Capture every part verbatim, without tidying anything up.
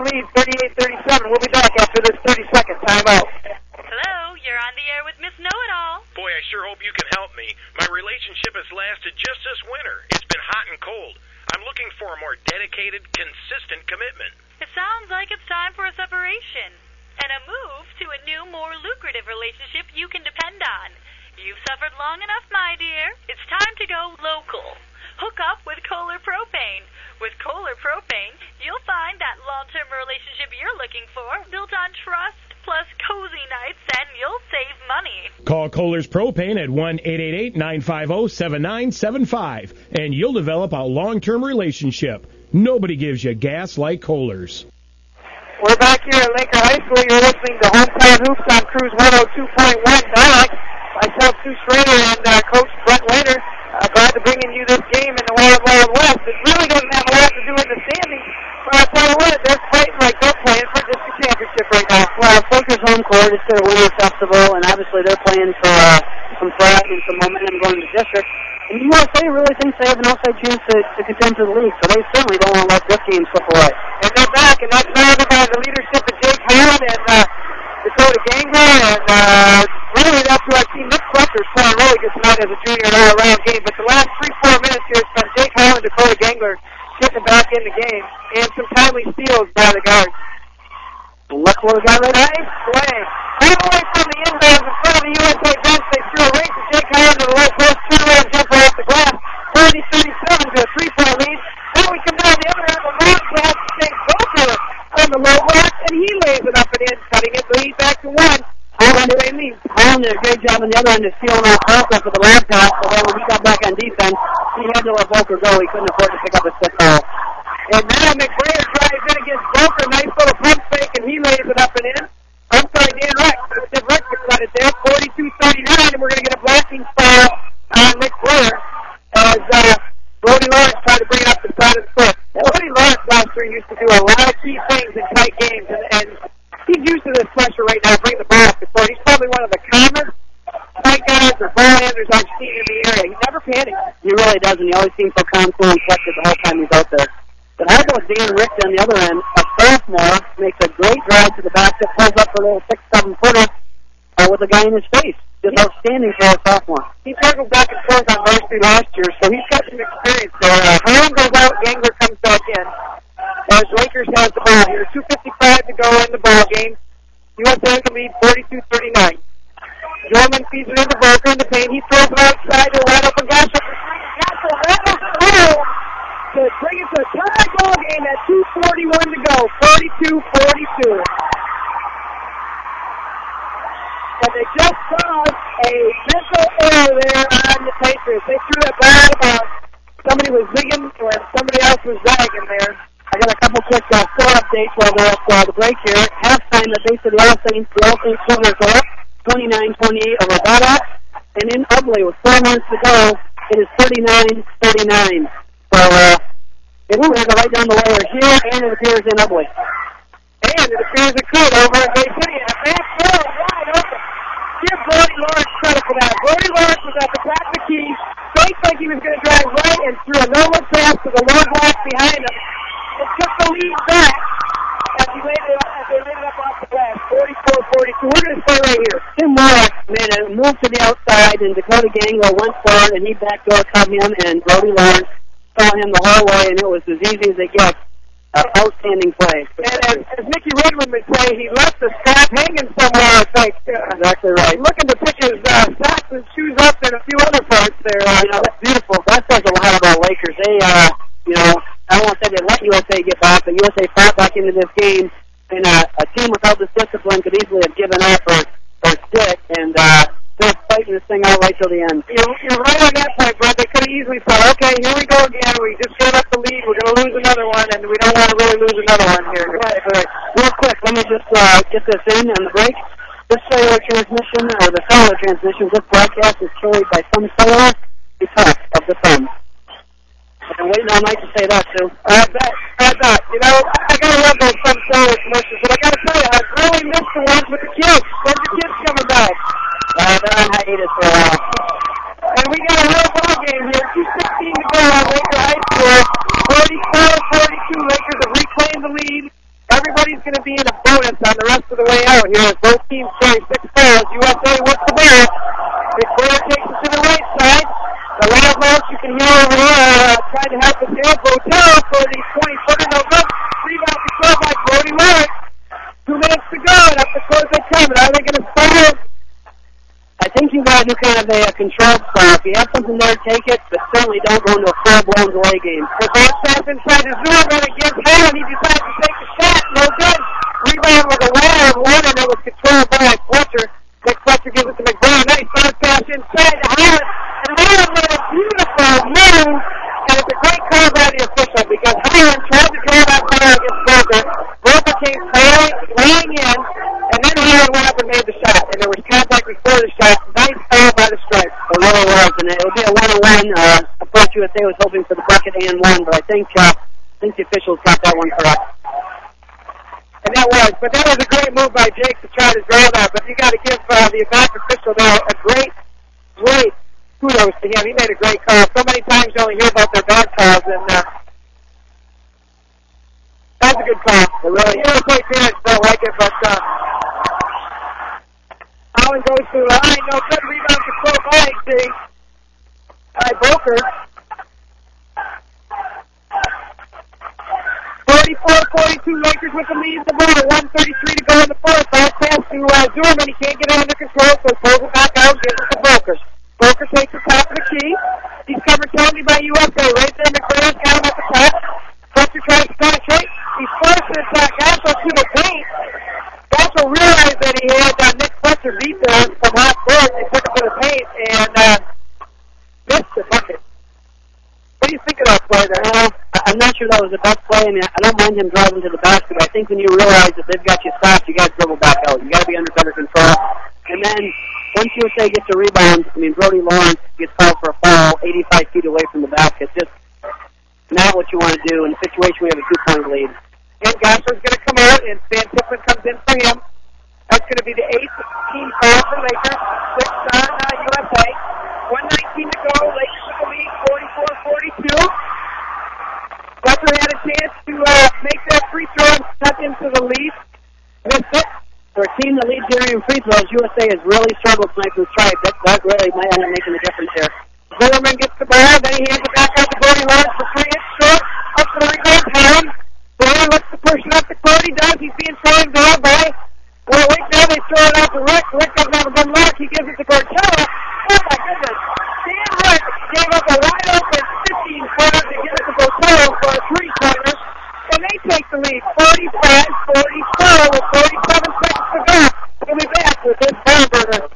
lead, thirty-eight thirty-seven. We'll be back after this thirty-second timeout. Hello, you're on the air with Miss Know-It-All. Boy, I sure hope you can help me. My relationship has lasted just this winter. It's been hot and cold. I'm looking for a more dedicated, consistent commitment. It sounds like it's time for a separation and a move to a new, more lucrative relationship you can depend on. You've suffered long enough, my dear. It's time to go local. Hook up with Kohler Propane. With Kohler Propane, you'll find that long-term relationship you're looking for, built on trust plus cozy nights, and you'll save money. Call Kohler's Propane at one eight eight eight, nine five zero, seven nine seven five, and you'll develop a long-term relationship. Nobody gives you gas like Kohler's. We're back here at Laker High School. You're listening to Hometown Hoops on Cruise one oh two point one. Now, myself, Sue Schrader, and uh, Coach Brett Later. Uh, glad to bring in you this game in the Wild Wild West. It really doesn't have a lot to do with the standings, but I'll tell you what, they're fighting like they're playing for district championship right now. Well, Laker's home court. It's their winter festival, and obviously they're playing for uh, some pride and some momentum going to district. And U S A really thinks they have an outside chance to, to contend for the league, so they certainly don't want to let this game slip away. And they're back, and that's surrounded by the leadership of Jake Howard and uh, Dakota Gangler, and uh, really that's who I've seen. Nick Fletcher's playing really good tonight as a junior in an all-around game, but the last three, four minutes here, it's been Jake Howard and Dakota Gangler getting back in the game, and some timely steals by the guards. Look what we got right now. Nice play. All the way from the inbounds in front of the U S A bench, they threw a right to Jake Howard to the low post, two-round jumper off the glass, thirty thirty-seven to a three-point lead. Now we come down the other end, the long pass to Jake Boker on the low block, and he lays it up and in, cutting it the lead back to one. Holland did a great job on the other end of stealing off Boker for the last pass, although when he got back on defense, he had to let Boker go. He couldn't afford to pick up a stick foul. And now McBrayer drives in against Boker, nice little pump fake, and he lays it up and in. I'm sorry, Dan Rex, Steve Rex got it there, forty-two thirty-nine, and we're going to get a blocking foul on McBrayer as uh, Brody Lawrence tried to bring it up the side of the foot. Brody Lawrence last year used to do a lot of key things in tight games, and, and he's used to this pressure right now, bring the ball up the court. He's probably one of the calmest tight guys or ball handlers I've seen in the area. He never panics. He really doesn't. He always seems so calm, cool, and collected the whole time he's out there. But how about Dan Richter on the other end? A sophomore makes a great drive to the basket, pulls up for a little six, seven footer uh, with a guy in his face. Just outstanding for a sophomore. He circled back and forth on varsity last year, so he's got some experience there. Uh, Holland goes out, Gangler comes back in. As Lakers has the ball here, two fifty-five to go in the ball game. U S A can lead forty-two thirty-nine. Jordan feeds it into Boker in the paint. He throws it outside to a wide open guy. Castle rattles through to bring it to a tie ball game at two forty-one to go, forty-two forty-two. And they just saw a mental error there on the Patriots. They threw that ball about somebody was zigging or somebody else was zagging there. I got a couple quick uh, score updates while we're at uh, the break here. Halftime, the base of the All Saints, the All Saints Cougars are up twenty-nine twenty-eight over Bada. And in Ubley, with four minutes to go, it is thirty-nine thirty-nine. So, uh, it will have it right down the wire here, and it appears in Ubley. And it appears it could over at Bay City. And a back door wide open. Give Brody Lawrence credit for that. Brody Lawrence was at the back of the key, faked like he was going to drive right, and threw a no-look pass to the low block behind him. It took the lead back as, he laid it, as they laid it up off the glass, forty-four forty-two. We're going to stay right here. Tim Morris made a move to the outside, and Dakota Gangler went for it, and he backdoor cut him, and Brody Lawrence saw him the whole way, and it was as easy as it gets. Uh, outstanding play. And as, as Mickey Redmond would say, he left the strap hanging somewhere, I think. Uh, exactly right. Looking to pick his uh, socks and shoes up and a few other parts there. Uh, you know, that's beautiful. That says a lot about Lakers. They, uh, you know, I don't want to say they let U S A get back, but U S A fought back into this game, and uh, a team without this discipline could easily have given up or, or stick, and uh, they're fighting this thing out right till the end. You're, you're right on that point, Brett. They could have easily thought, okay, here we go again. We just gave up the lead. We're going to lose another one, and we don't want to really lose another one here. Right, right. Real quick, let me just uh, get this in on the break. This cellular transmission, or the cellular transmission, this broadcast is carried by Sun Cellular, the top of the sun. I've been waiting all night to say that, too. I bet. I bet. You know, I, I got to love those Sun Cellular commercials, but I got to tell you, I really miss the ones with the kids. When's the kids coming back? Uh, they're on hiatus for a while. And we got a real ball game here. two sixteen to go on Laker High School. forty-four forty-two. Lakers have reclaimed the lead. Everybody going to be in a bonus on the rest of the way out here as both teams carry six fouls. U S A with the ball. McBrayer takes it to the right side. The loud mouth you can hear over there uh, trying to help us here. Botel for the twenty-footer. No good. Rebound controlled by Brody Lawrence. Two minutes to go, and up the court they come. And are they going to start? I think you got to do kind of a, a controlled style. If you have something there, take it, but certainly don't go into a full-blown delay game. The ball pass inside the zone, and against Howard. He decides to take the shot. No good. Rebound with a wire of one, and it was controlled by Fletcher. Nick Fletcher gives it to McBride. Nice bounce pass inside to Howard. And Howard made a beautiful move, and it's a great call by the official because Howard tried to draw that foul against Broker. Broker came laying in, and then Howard went up and made the shot. And there was contact before the shot. Nice foul by the stripes. It really was, and it would be a one-on-one. Uh, of course, U S A was hoping for the bucket and one, but I think, uh, I think the officials got that one correct. And that was, but that was a great move by Jake to try to draw that. But you got to give uh, the back official there a great, great kudos to him. He made a great call. So many times you only hear about their bad calls, and uh, that was a good call. It really, U S A fans don't like it, but uh, Allen goes to the line. No good rebound control by the by Boker. forty-four forty-two Lakers with the lead in the ball. one thirty-three to go in the fourth. Back pass to uh, Zimmerman. He can't get it under control, so he pulls it back out and gives it to Boker. Boker takes the top of the key. He's covered totally by U S A. Right there, McBrayer got him at the top. Fletcher tries to penetrate. He's forced to attack Gasso to the paint. Gasso realized that he had uh, Nick Fletcher beat there from half court. They took him to the paint and uh, missed the bucket. What do you think of that play there? Well, I'm not sure that was the best play. I mean, I don't mind him driving to the basket, but I think when you realize that they've got you stopped, you got to dribble back out. You got to be under better control. And then once U S A gets a rebound, I mean, Brody Lawrence gets called for a foul eighty-five feet away from the basket. Just not what you want to do in a situation where you have a two-point lead. And Gosser's going to come out, and Stan Tiffin comes in for him. That's going to be the eighth team foul for Lakers. Six on uh, U S A. one nineteen to go. Lakers with the lead, forty-four forty-two. Fletcher had a chance to uh, make that free throw and cut into the lead. Missed it. For a team that leads during free throws, U S A has really struggled tonight with stripe. That, that really might end up making a difference here. Zimmerman gets the ball, then he hands it back out to Brody Lawrence for three. It's short. Up for the rebound. Howard. Brody looks to push it up the court. He does. He's being thrown down by Warwick. Now they throw it out to Rick. Rick doesn't have a good look. He gives it to Cortella. Oh, my goodness. Dan Rick gave up a wide open fifteen-footer to give it to Cortella for a three-pointer. And they take the lead, forty-five forty-four with forty-seven seconds to go. We'll be back with this ball burner.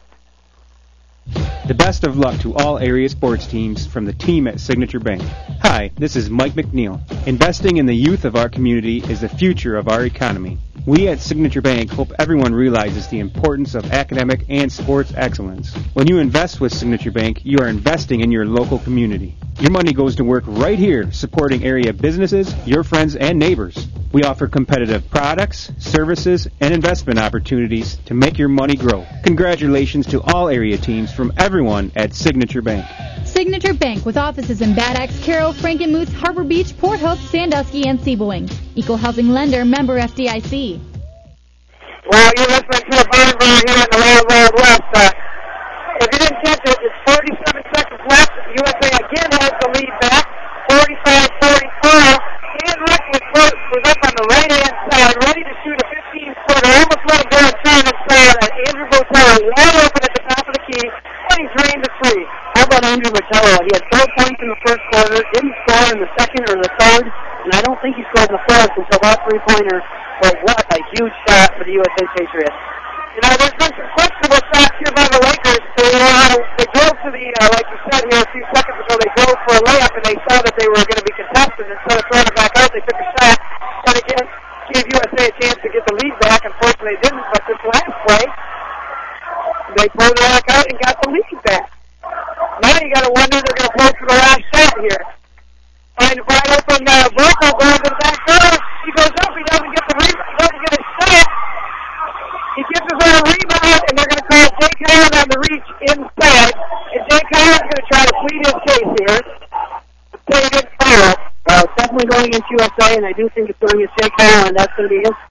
The best of luck to all area sports teams from the team at Signature Bank. Hi, this is Mike McNeil. Investing in the youth of our community is the future of our economy. We at Signature Bank hope everyone realizes the importance of academic and sports excellence. When you invest with Signature Bank, you are investing in your local community. Your money goes to work right here, supporting area businesses, your friends, and neighbors. We offer competitive products, services, and investment opportunities to make your money grow. Congratulations to all area teams from everyone at Signature Bank. Signature Bank, with offices in Bad Axe, Carroll, Frankenmuth, Harbor Beach, Port Hope, Sandusky, and Seaboing. Equal housing lender, member F D I C. Well, you're listening to a barn burner here in the Wild Wild West. Uh, if you didn't catch it, it's forty-seven seconds left. U S A again has the lead back, forty-five forty-four. And Rick was, was up on the right-hand side, ready to shoot a fifteen-footer. Almost let him go and turn inside. And Andrew Botello wide open at the top of the key, and he drained the three. How about Andrew Botello? He had four points in the first quarter, didn't score in the second or the third, and I don't think he scored in the fourth until that three-pointer. But what a huge shot for the U S A Patriots. You know, there's been some questionable shots here by the Lakers. They, uh, they drove to the, uh, like you said here a few seconds ago, they drove for a layup, and they saw that they were going to be contested. Instead of throwing it back out, they took a shot, and again, gave U S A a chance to get the lead back. Unfortunately, they didn't, but this last play, they pulled it back out and got the lead back. Now you got to wonder they're going to play for the last shot here. Find a wide open uh, Volko going to the back door. He goes up, he doesn't get the rebound, he doesn't get a shot. He gets his own rebound, and they're going to call Jake Howard on the reach inside. And Jake Howard's going to try to plead his case here. So he didn't foul. Well, it's definitely going against U S A, and I do think it's going against Jake Howard, and that's going to be his